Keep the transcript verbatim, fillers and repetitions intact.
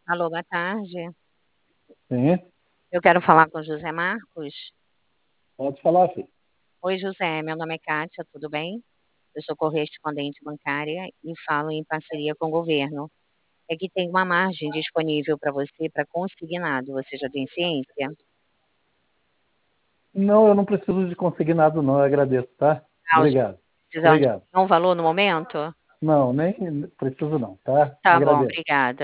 Alô, boa tarde. Sim, Eu quero falar com o José Marcos. pode falar, filho. Oi, José, meu nome é Kátia, tudo bem? Eu sou correspondente bancária e falo em parceria com o governo. É que tem uma margem disponível para você para consignado, você já tem ciência? Não, eu não preciso de consignado, não. Eu agradeço, tá? Ah, os Obrigado. precisando de Obrigado. um valor no momento? Não, nem preciso não, tá? Tá bom, Agradeço. obrigada.